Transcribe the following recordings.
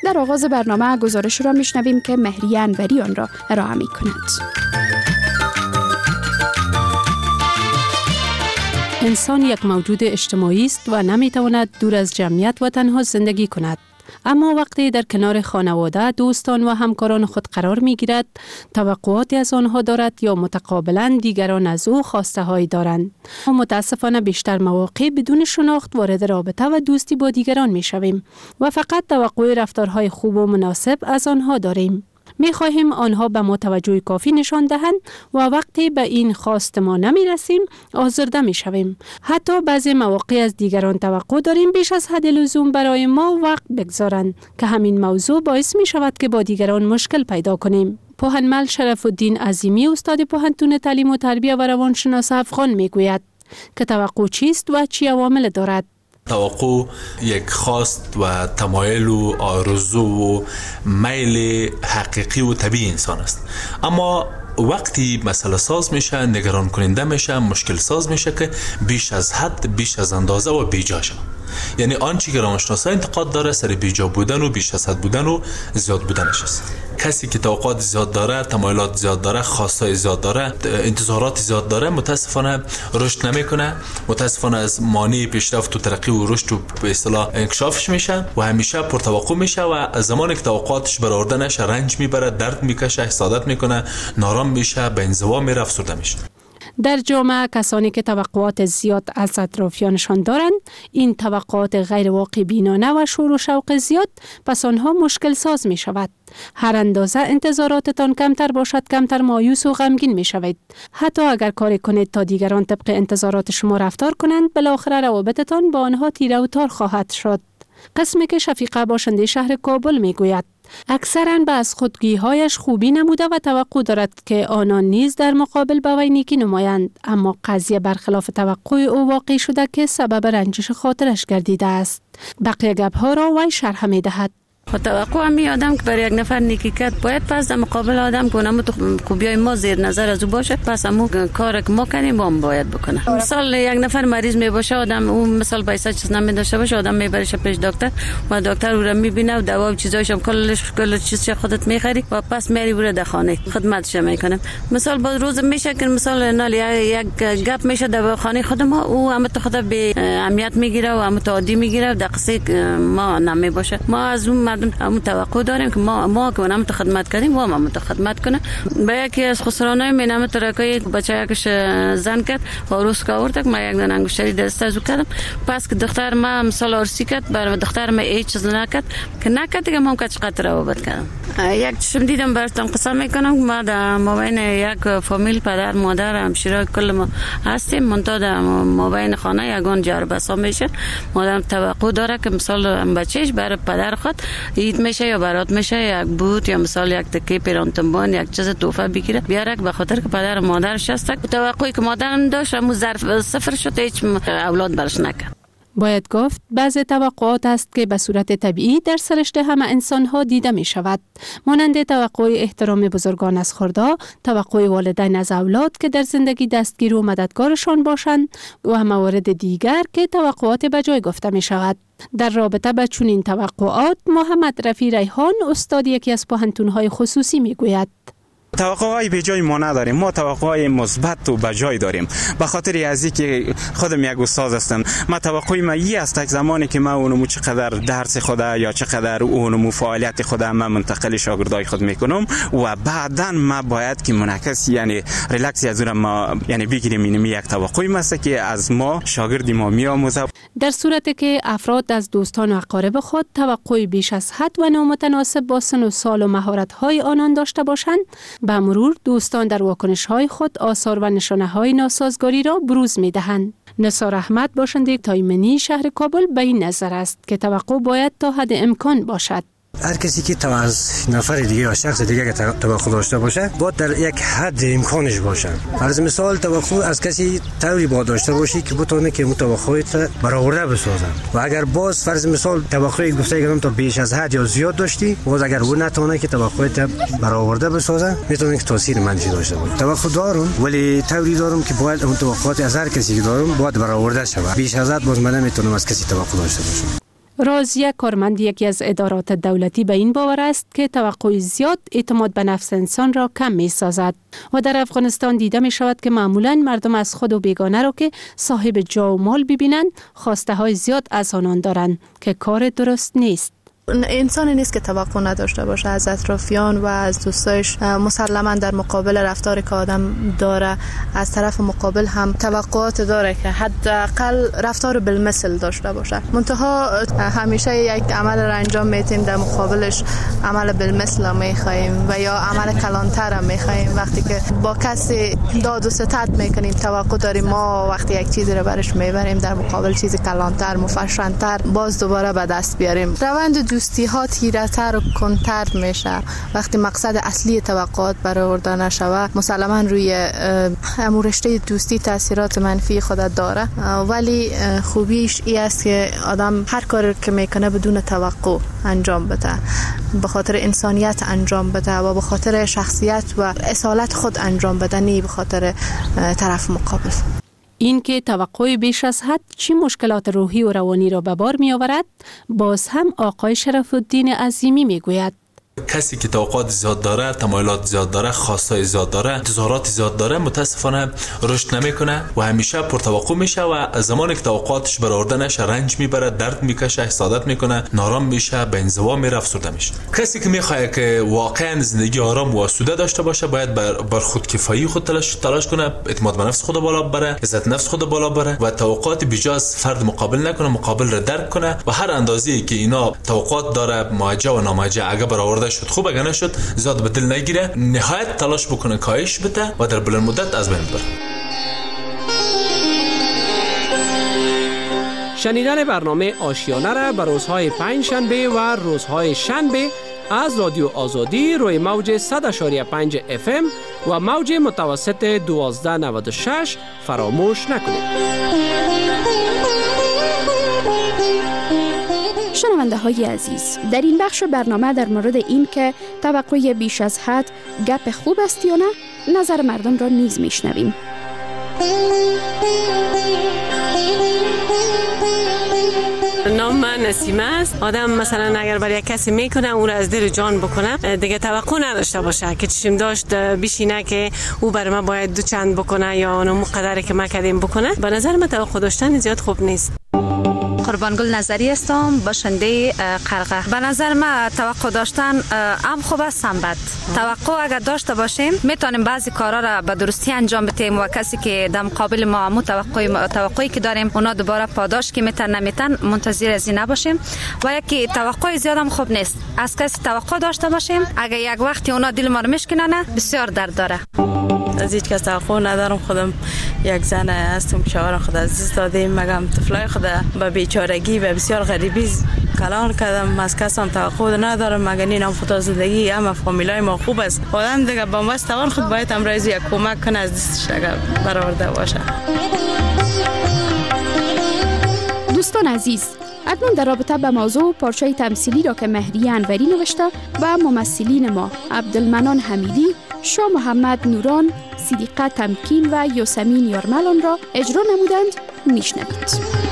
در آغاز برنامه گزارش را میشنویم که مهریه انوری آن را ارائه می‌کند. انسان یک موجود اجتماعی است و نمیتواند دور از جمعیت و تنها زندگی کند. اما وقتی در کنار خانواده، دوستان و همکاران خود قرار می‌گیرد، توقعاتی از آنها دارد یا متقابلاً دیگران از او خواسته هایی دارند. متاسفانه بیشتر مواقع بدون شناخت وارد رابطه و دوستی با دیگران می‌شویم و فقط توقع رفتارهای خوب و مناسب از آنها داریم. می‌خواهیم آنها به ما توجه کافی نشان دهند و وقتی به این خواست ما نمی‌رسیم آزرده می‌شویم. حتی بعضی مواقع از دیگران توقع داریم بیش از حد لزوم برای ما وقت بگذارند که همین موضوع باعث می‌شود که با دیگران مشکل پیدا کنیم. پوهنمل شرف الدین عظیمی استاد پوهنتون تعلیم و تربیت و روانشناس افغان می‌گوید که توقع چیست و چه عوامل دارد. توقع یک خواست و تمایل و آرزو و میل حقیقی و طبیعی انسان است، اما وقتی مسئله ساز میشه، نگران کننده میشه، مشکل ساز میشه که بیش از حد، بیش از اندازه و بیجا شد. یعنی آنچه که روانشناسا انتقاد داره سر بیجا بودن و بیش از حد بودن و زیاد بودنش است. کسی که توقعات زیاد داره، تمایلات زیاد داره، خواستای زیاد داره، انتظارات زیاد داره، متاسفانه رشد نمیکنه، متاسفانه از مانع پیشرفت و ترقی و رشد و به اصطلاح انکشافش میشه و همیشه پرتوقع میشه و زمانی که توقعاتش برآورده نشه رنج میبره، درد میکشه، حسادت میکنه، نارام میشه، به انزوا میره، افسرده میشه. در جامعه کسانی که توقعات زیاد از اطرافیانشان دارند، این توقعات غیر واقع بینانه و شور و شوق زیاد، پس آنها مشکل ساز می شود. هر اندازه انتظاراتتان کمتر باشد، کمتر مایوس و غمگین می شوید. حتی اگر کاری کنید تا دیگران طبق انتظارات شما رفتار کنند، بالاخره روابطتان با آنها تیره و تار خواهد شد. قسمی که شفیقه باشنده شهر کابل می گوید اکثراً به از خودگی‌هایش خوبی نموده و توقع دارد که آنان نیز در مقابل به وی نیکی نمایند، اما قضیه برخلاف توقع او واقع شده که سبب رنجش خاطرش گردیده است. بقیه گپ‌ها را وی شرح می‌دهد. توقع می آدم که برای یک نفر نیکی کرد باید پس در مقابل آدم که اونم خوبیای ما زیر نظر از او باشه، پس همون کار که ما کنیم با هم باید بکنه. مثال یک نفر مریض می باشه، آدم اون مثال پیسه چیز نمی داشته باشه، آدم میبرش پیش دکتر و دکتر او را میبینه و دوا و چیزایش هم کل چیز خودت میخری و پس میری بره در خانه خدمتش میکنه. مثال با روز میشه که مثال نال یک گپ میشه در خانه خود ما، او هم تو خود به اهمیت میگیره و هم تعادی میگیره، در قصه ما نمی باشه. ما از اون همون توقع داریم که ما که اونم تو خدمت کردیم و هم تو خدمت کنه. به یکی از خسرانای منم ترکای بچه یکش زن کرد و روز کا ورد ما یک دونه انگشتری دست از کردم، پس که دختر ما مثلا ارسی کرد، برای دختر ما هیچ چیز نکرد که نکرد که ما کچ قطر روابط کردم. یک چشم دیدم براتون قسم میکنم ما در مابین یک فامیل پدر مادر همشیره کل ما هستیم، منتها در مابین خانه یگان جربسا میشه. مادر توقع داره که مثلا بچهش برای پدر خود عید میشه یا برات میشه یک بوت یا مثال یک تکه پیرانتنبان یک چیز تحفه بگیره بیاره، به خاطر که پدر مادرش هست. توقعی که مادرم داشت همون ظرف صفر شد، هیچ اولاد برش نکرد. باید گفت بعضی توقعات است که به صورت طبیعی در سرشت همه انسان‌ها دیده می شود، مانند توقع احترام بزرگان از خردا، توقع والدین از اولاد که در زندگی دستگیر و مددگارشان باشند و موارد دیگر که توقعات به جای گفته می شود. در رابطه با چنین توقعات محمد رفیع ریحان استاد یکی از پوهنتون‌های خصوصی می گوید توقعهای به جای ما نداریم، ما توقعهای مثبت و به جای داریم. به خاطر از اینکه خودم یک استاد هستم، ما توقعی ما این است که زمانی که ما اونمو چقدر درس خود یا چقدر اونمو فعالیت خود ما منتقل شاگردای خود میکنم و بعداً ما باید که منعکس یعنی ریلکس از اون ما یعنی بگیریم. این یک توقعی است که از ما شاگردی ما میآموزه. در صورتی که افراد از دوستان و اقارب خود توقعی بیش از حد و نامتناسب با سن و سال و مهارت‌های آنان داشته باشند، به مرور دوستان در واکنش‌های خود آثار و نشانه‌های ناسازگاری را بروز می‌دهند. نثار احمد باشنده تایمنی شهر کابل به این نظر است که توقع باید تا حد امکان باشد. هر کسی که از نفر دیگه یا شخص دیگه که توقع داشته باشه باید در یک حد امکانش باشه. فرض مثال توقع از کسی طوری باید داشته باشی که بتونه که متوقعات برآورده بسازه و اگر باز فرض مثال توقع گفته گفتم تا بیش از حد یا زیاد داشتی، باز اگر اون نتونه که توقعات برآورده بسازه میتونه که تاثیر منفی داشته باشه. توقع دارم ولی طوری دارم که باید اون توقعات از هر کسی که دارم باید برآورده شه. بیش از حد باز من نمیتونم از کسی توقع داشته باشم. رازیه کارمند یکی از ادارات دولتی به این باور است که توقع زیاد اعتماد به نفس انسان را کم می سازد و در افغانستان دیده می شود که معمولاً مردم از خود و بیگانه را که صاحب جا و مال ببینند خواسته های زیاد از آنان دارند که کار درست نیست. انسانی نیست که توقع نداشته باشه از اطرافیان و از دوستایش. مسلما در مقابل رفتاری که آدم داره از طرف مقابل هم توقعات داره که حداقل رفتار بالمثل داشته باشه. منتها همیشه یک عمل را انجام میتیم در مقابلش عمل بالمثل میخوایم و یا عمل کلانتر هم میخوایم. وقتی که با کسی داد و ستد میکنیم توقع داریم ما وقتی یک چیزی را برش میبریم در مقابل چیزی کلانتر مفشانتر باز دوباره به دست بیاریم. روند دوستی ها تیره‌تر و کنتر میشه وقتی مقصد اصلی توقعات برآورده نشود. مسلما روی رشته دوستی تاثیرات منفی خود داره، ولی خوبیش این است که آدم هر کاری که میکنه بدون توقع انجام بده، به خاطر انسانیت انجام بده و به خاطر شخصیت و اصالت خود انجام بده، نه به خاطر طرف مقابل. این که توقع بیش از حد چی مشکلات روحی و روانی را به بار می آورد، باز هم آقای شرف الدین عظیمی می گوید. کسی که توقعات زیاد داره، تمایلات زیاد داره، خواستای زیاد داره، انتظارات زیاد داره، متاسفانه رشد نمیکنه و همیشه پرتوقع میشه و زمانی که توقعاتش برآورده نشه رنج میبره، درد میکشه، حسادت میکنه، نارام میشه، به انزوا میره، افسرده میشه. کسی که میخواد که واقعا زندگی آرام و آسوده داشته باشه باید بر خودکفایی خود تلاش کنه، اعتماد به نفس خود بالا ببره، عزت نفس خود بالا ببره و توقعات بیجا از فرد مقابل نکنه، مقابل را درک کنه و هر اندازه‌ای که اینا توقعات داره موجه و ناموجه اگه برآورده شد خوب، اگه نشد زیاد به دل نگیره، نهایت تلاش بکنه کاهش بده و در بلند مدت از بین بره. شنیدن برنامه آشیانه را به روزهای پنج شنبه و روزهای شنبه از رادیو آزادی روی موج 100.5 FM و موج متوسط 1296 فراموش نکنید. شنونده های عزیز، در این بخش برنامه در مورد این که توقع بیش از حد گپ خوب است یا نه، نظر مردم را نیز میشنویم. نام من نسیمه است. آدم مثلا اگر برای کسی میکنه اون را از دل جان بکنه، دیگه توقع نداشته باشه که چشم داشت بشینه که او برای ما باید دو چند بکنه یا اون قدری که ما کردیم بکنه. به نظر من توقع داشتن زیاد خوب نیست. قربانگل نظری هستم، باشنده قرقه. به نظر من توقع داشتن هم خوب است هم بد. توقع اگر داشته باشیم میتونیم بعضی کارا را به درستی انجام بدیم و کسی که در مقابل ما هم توقعی که داریم اونا دوباره پاداش که میتن نمیتن منتظر از این نباشیم. و یکی توقع زیاد هم خوب نیست. از کسی توقع داشته باشیم اگر یک وقتی اونا دل ما رو میشکنن بسیار درد داره. از هیچ کس توقع ندارم. خودم یک زن هستم که شوهرم خود عزیز داده، مگم طفلای خود به بیچارگی و بسیار غریبی کلان کردم. از کسم توقع ندارم مگر اینم فوت زندگی هم فامیلای ما خوب است. آدم دیگه با مستوان خود باید امروز یک کمک کنه از دستش اگر برآورده باشه. دوستان عزیز، اکنون در رابطه به موضوع پارچه تمثیلی را که مهریه انوری نوشته و ممثلین ما عبدالمنان حمیدی، شاه محمد نوران، صدیقه تمکین و یاسمین یارملان را اجرا نمودند میشنوید.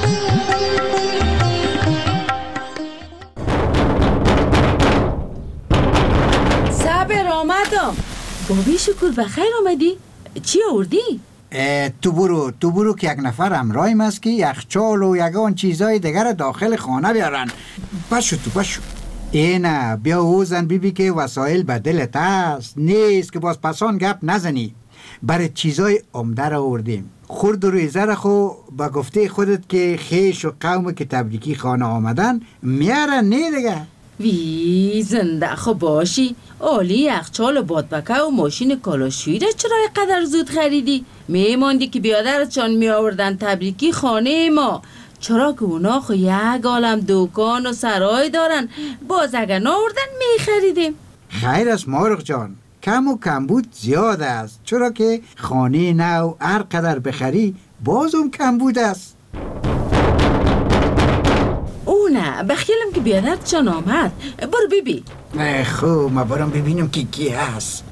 صبر آمدم. بابی شکر بخیر آمدی؟ چی آوردی؟ تو برو که یک نفر همراهیم است که یخچال و یگان چیزای دیگر داخل خانه بیارن. پشو اینا بیا اوزن بیبی که وسایل به دلت است، نیست که باز پسان گپ نزنی. برای چیزای عمده را آوردیم. خورد و ریزه را خو با گفته خودت که خیش و قوم که تبریکی خانه آمدن میارن، نه دیگه. وی زنده خو باشی. عالی یخچال و بادبکه و ماشین کالاشویی را چرا قدر زود خریدی؟ میماندی که بیادرچان می آوردن تبریکی خانه ما. چرا که اونا خو یک عالم دکان و سرای دارن، باز اگر ناوردن می خریدیم. خیر است مارق جان، کم و کمبود زیاد است، چرا که خانه نو هر قدر بخری بازم کمبود است. نه بخیلم که بیادرت چان آمد. برو بیبی. خوب ما برم ببینم کی هست.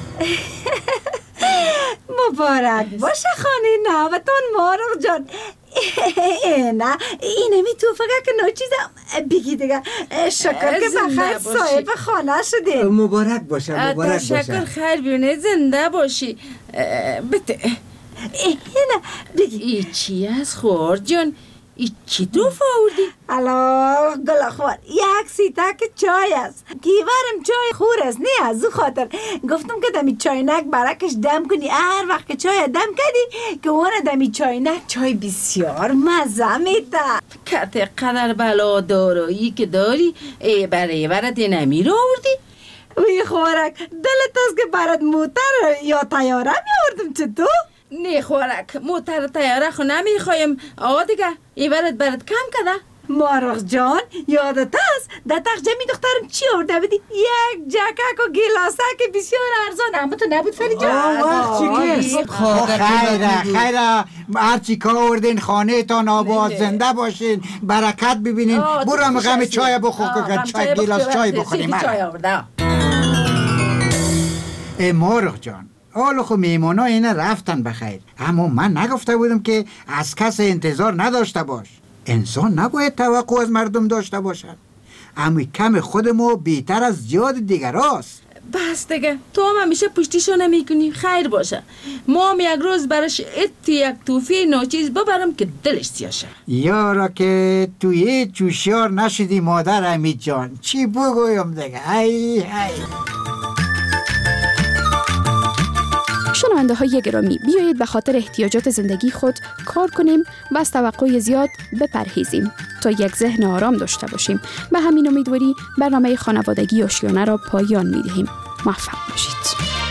مبارک باشه خانه نوتان مارق جان. نه اینه می تو فقط که ناچیزم بگی دیگه. شکر که بخیر صاحب خانه شدین. مبارک باشه مبارک باشه. تشکر خیر بیونه زنده باشی. بده نه بگی ای چی از خورد جان؟ ای چی تو فاوردی؟ الله گل خوار یک سیتک چای است. گیورم چای خور است نه از او خاطر گفتم که دمی چاینک برکش دم کنی. هر وقت که چای دم کردی که اون دمی چاینک چای بسیار مزه میده. کت قدر بلا دارایی که داری برای برات نمی رو آوردی؟ وی خوارک دلت است که برات موتر یا تیاره میاوردم چطور؟ نه خوارک موتر تیاره خو نمیخوایم. آقا دیگه ایورت برات کم کده. مارخ جان یادت است در تخجمی دخترم چی آورده بودی؟ یک جکک و گلاسه که بسیار ارزان. اما تو نبود فری جان؟ خیره هرچی که آوردین خانه تان آباد زنده باشین برکت ببینین. برو هم غم چای بخور که چای گلاس چای بخوریم. مارخ جان حالا خب میمونا اینه رفتن بخیر، اما من نگفته بودم که از کس انتظار نداشته باش. انسان نباید توقع از مردم داشته باشد، اما کم خودمو بیتر از زیاد دیگر هست. بس دیگه تو هم همیشه پشتیشو نمی کنی. خیر باشه ما هم یک روز برش یک توفی ناچیز ببرم که دلش سیاه شه. یارا که توی چوشیار نشدی مادر امید جان، چی بگویم دیگه. ای شنونده های گرامی، بیایید به خاطر احتیاجات زندگی خود کار کنیم و از توقع زیاد بپرهیزیم تا یک ذهن آرام داشته باشیم. به همین امیدواری برنامه خانوادگی آشیانه را پایان می دهیم. موفق باشید.